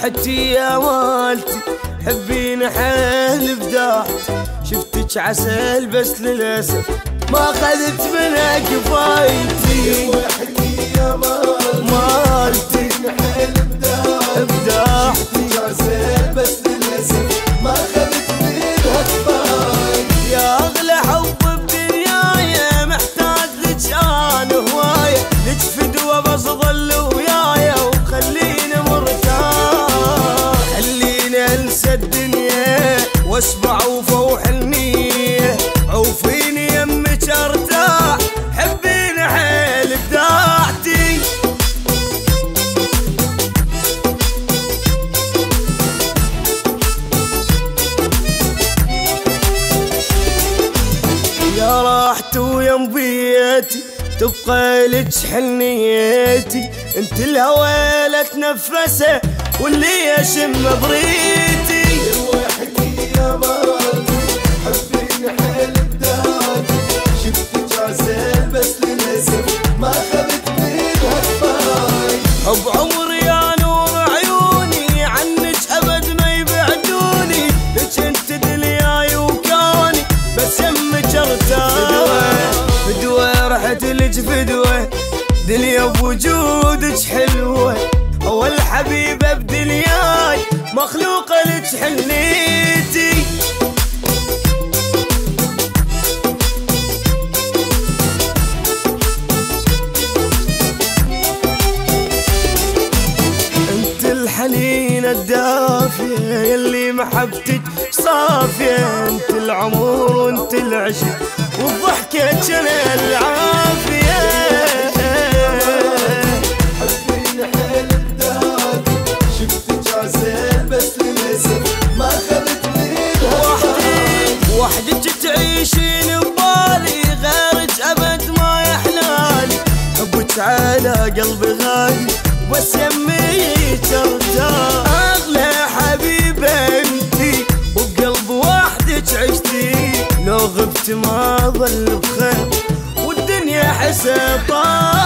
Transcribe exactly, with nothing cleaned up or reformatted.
روحتي يا مالتي حبين حيل بداحتي، شفتك عسل بس للأسف ما خذت منها كفايتي. روحتي يا مالتي حيل بداحتي، عسل بس للأسف ما خذت منها كفايتي. يا أغلى حب بدنياي محتاج لك أنا هواية، لك فدوة بس ظل ويايا وخليني مرتاح، خليني أنسى الدنيا واسمع وفوح النية، عوفيني يمك ارتاح حبيني حيل بداحتي. يا راحت ويم بيتي تبقى لك حنيتي، انت الهوى لا تنفسه واللي يشم بريتي. روحتي يا مالتي حبيني حيل بداحتي، شفتك عسل بس للأسف ما خذت منها كفايتي. حب عمري يا نور عيوني عنك ابد ما يبعدوني، لك انت دنياي وكوني بس يمك ارتاح. فدوة رحت لك فدوة دنيا بوجودك حلوة، اول حبيبة بدنياي مخلوقة لك حنيتي. انت الحنينة الدافية يلي محبتك صافية، انت العمر وانت العشق والضحكة جنى العافية. حبيني حيل بداحتي، شفتك عسل بس للأسف ما خذت منها وحدي وحدك تعيشين ببالي غيرك ابد ما يحلالي، حبك على قلبي غالي بس يميك ارتاح. اغلى حبيبة انتي وبقلب وحدك عشتي، لو غبت ما ظل بخير والدنيا حسب طال.